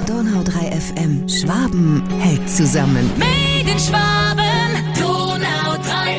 Donau 3 FM. Schwaben hält zusammen. Made in Schwaben, Donau 3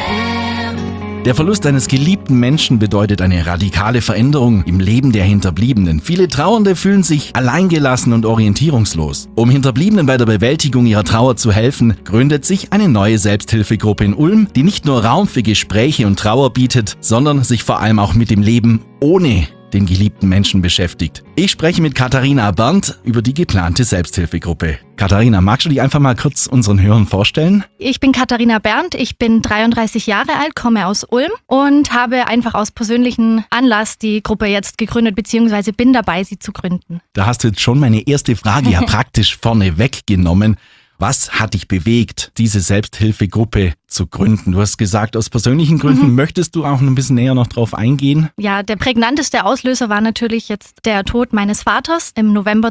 FM. Der Verlust eines geliebten Menschen bedeutet eine radikale Veränderung im Leben der Hinterbliebenen. Viele Trauernde fühlen sich alleingelassen und orientierungslos. Um Hinterbliebenen bei der Bewältigung ihrer Trauer zu helfen, gründet sich eine neue Selbsthilfegruppe in Ulm, die nicht nur Raum für Gespräche und Trauer bietet, sondern sich vor allem auch mit dem Leben ohne den geliebten Menschen beschäftigt. Ich spreche mit Katharina Berndt über die geplante Selbsthilfegruppe. Katharina, magst du dich einfach mal kurz unseren Hörern vorstellen? Ich bin Katharina Berndt, ich bin 33 Jahre alt, komme aus Ulm und habe einfach aus persönlichem Anlass die Gruppe jetzt gegründet, beziehungsweise bin dabei, sie zu gründen. Da hast du jetzt schon meine erste Frage ja praktisch vorne weggenommen. Was hat dich bewegt, diese Selbsthilfegruppe zu gründen? Du hast gesagt, aus persönlichen Gründen. Möchtest du auch ein bisschen näher noch drauf eingehen? Ja, der prägnanteste Auslöser war natürlich jetzt der Tod meines Vaters im November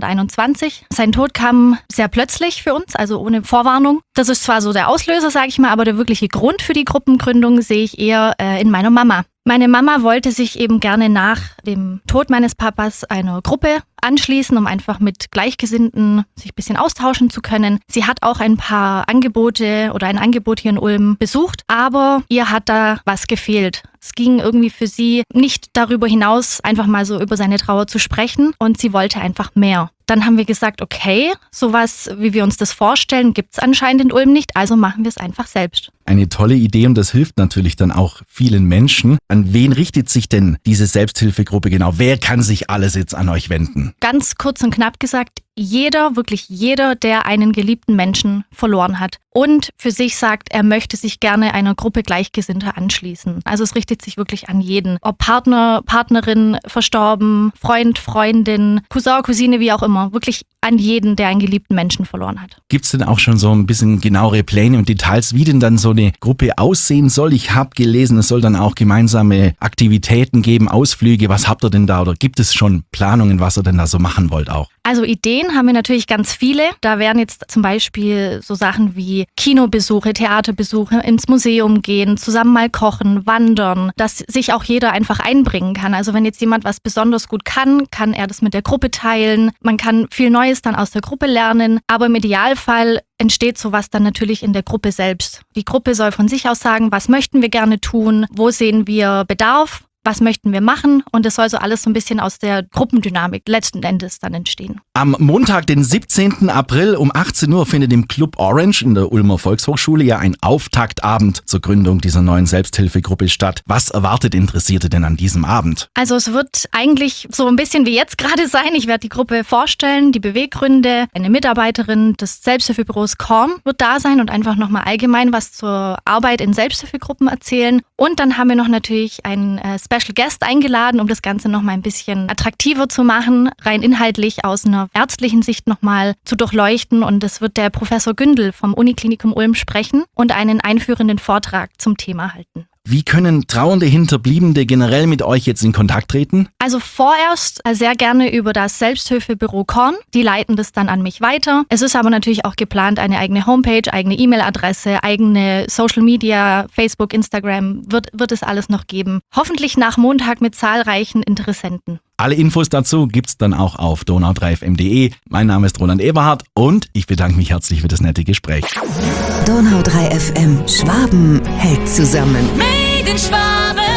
2021. Sein Tod kam sehr plötzlich für uns, also ohne Vorwarnung. Das ist zwar so der Auslöser, sage ich mal, aber der wirkliche Grund für die Gruppengründung sehe ich eher in meiner Mama. Meine Mama wollte sich eben gerne nach dem Tod meines Papas einer Gruppe anschließen, um einfach mit Gleichgesinnten sich ein bisschen austauschen zu können. Sie hat auch ein paar Angebote oder ein Angebot hier in Ulm besucht, aber ihr hat da was gefehlt. Es ging irgendwie für sie nicht darüber hinaus, einfach mal so über seine Trauer zu sprechen, und sie wollte einfach mehr. Dann haben wir gesagt, okay, sowas, wie wir uns das vorstellen, gibt es anscheinend in Ulm nicht, also machen wir es einfach selbst. Eine tolle Idee, und das hilft natürlich dann auch vielen Menschen. An wen richtet sich denn diese Selbsthilfegruppe genau? Wer kann sich alles jetzt an euch wenden? Ganz kurz und knapp gesagt, jeder, wirklich jeder, der einen geliebten Menschen verloren hat und für sich sagt, er möchte sich gerne einer Gruppe Gleichgesinnter anschließen. Also es richtet sich wirklich an jeden. Ob Partner, Partnerin verstorben, Freund, Freundin, Cousin, Cousine, wie auch immer. Wirklich an jeden, der einen geliebten Menschen verloren hat. Gibt es denn auch schon so ein bisschen genauere Pläne und Details, wie denn dann so eine Gruppe aussehen soll? Ich habe gelesen, es soll dann auch gemeinsame Aktivitäten geben, Ausflüge. Was habt ihr denn da, oder gibt es schon Planungen, was ihr denn da so machen wollt auch? Also Ideen haben wir natürlich ganz viele. Da wären jetzt zum Beispiel so Sachen wie Kinobesuche, Theaterbesuche, ins Museum gehen, zusammen mal kochen, wandern, dass sich auch jeder einfach einbringen kann. Also wenn jetzt jemand was besonders gut kann er das mit der Gruppe teilen. Man kann viel Neues dann aus der Gruppe lernen, aber im Idealfall entsteht sowas dann natürlich in der Gruppe selbst. Die Gruppe soll von sich aus sagen, was möchten wir gerne tun, wo sehen wir Bedarf, was möchten wir machen, und das soll so alles so ein bisschen aus der Gruppendynamik letzten Endes dann entstehen. Am Montag, den 17. April um 18 Uhr findet im Club Orange in der Ulmer Volkshochschule ja ein Auftaktabend zur Gründung dieser neuen Selbsthilfegruppe statt. Was erwartet Interessierte denn an diesem Abend? Also es wird eigentlich so ein bisschen wie jetzt gerade sein. Ich werde die Gruppe vorstellen, die Beweggründe. Eine Mitarbeiterin des Selbsthilfebüros Korn wird da sein und einfach nochmal allgemein was zur Arbeit in Selbsthilfegruppen erzählen. Und dann haben wir noch natürlich einen Special Guest eingeladen, um das Ganze nochmal ein bisschen attraktiver zu machen, rein inhaltlich aus einer ärztlichen Sicht nochmal zu durchleuchten. Und das wird der Professor Gündel vom Uniklinikum Ulm sprechen und einen einführenden Vortrag zum Thema halten. Wie können trauernde Hinterbliebene generell mit euch jetzt in Kontakt treten? Also vorerst sehr gerne über das Selbsthilfebüro Korn. Die leiten das dann an mich weiter. Es ist aber natürlich auch geplant, eine eigene Homepage, eigene E-Mail-Adresse, eigene Social Media, Facebook, Instagram, wird es alles noch geben. Hoffentlich nach Montag mit zahlreichen Interessenten. Alle Infos dazu gibt's dann auch auf donau3fm.de. Mein Name ist Roland Eberhardt und ich bedanke mich herzlich für das nette Gespräch. Donau 3 FM. Schwaben hält zusammen. Made in Schwaben.